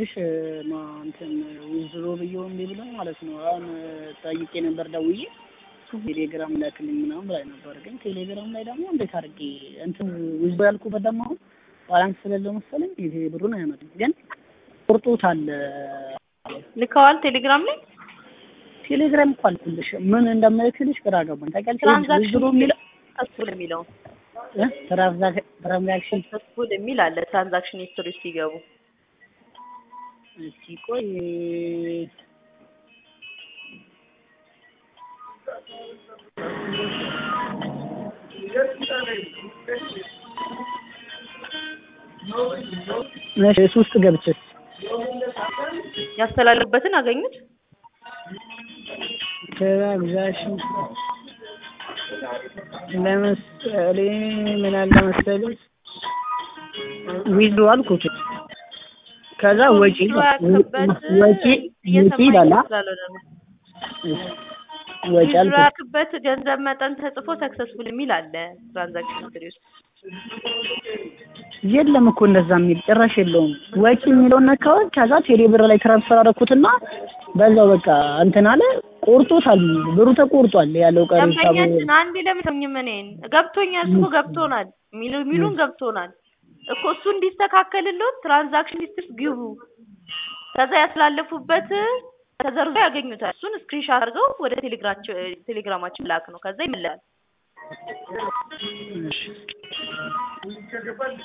ይኸውልሽ እንትን ዊዝድሮ ብዬው እምቢ ብሎኝ ማለት ነው። አሁን ጠይቄ ነበር ደውዬ ቴሌግራም ላክልኝ ምናምን ብላኝ ነበር። ግን ቴሌግራም ላይ ደግሞ እንዴት አድርጌ እንትን ዊዝድሮ ያልኩበት ደግሞ አሁን ባላንስ ስለሌለው መሰለኝ ይሄ ብሩን አያመጣም። ግን ቁርጦታል። ልከዋል ቴሌግራም ላይ ቴሌግራም እኮ አልኩልሽ ምን እንደምልክልሽ ግራ ገባኝ። ታውቂያለሽ ዊዝድሮ የሚለው ትራንዛክሽን ሰክሰስፉል የሚል አለ። ትራንዛክሽን ሂስትሪ ሲገቡ እስኪ ቆይ እሺ ውስጥ ገብቼ ያስተላለፉበትን አገኙት። ትራንዛክሽን ለምሳሌ ምን አለ መሰለሽ ዊዝድሮ አልኩት። ከዛ ወጪ ይላል ወጪ አልኩበት ገንዘብ መጠን ተጽፎ ሰክሰስፉል የሚል አለ ትራንዛክሽን ሂስትሪ ውስጥ። የለም እኮ እንደዛ የሚል ጭራሽ የለውም። ወጪ የሚለውን ነካው። ከዛ ቴሌብር ላይ ትራንስፈር አደረኩትና በዛው በቃ እንትን አለ ቆርጦታል። ብሩ ተቆርጧል ያለው ቀሪ ሂሳቡ። ለምኛችን አንዴ ለምተኝ ምንን ገብቶኛል እኮ ገብቶናል ሚሉን ገብቶናል እኮ እሱ እንዲስተካከልልዎት ትራንዛክሽን ሂስትሪ ግቡ። ከዛ ያስተላለፉበት ተዘርዝሮ ያገኙታል። እሱን ስክሪንሾት አድርገው ወደ ቴሌግራማችን ላክ ነው። ከዛ ይመለሳል።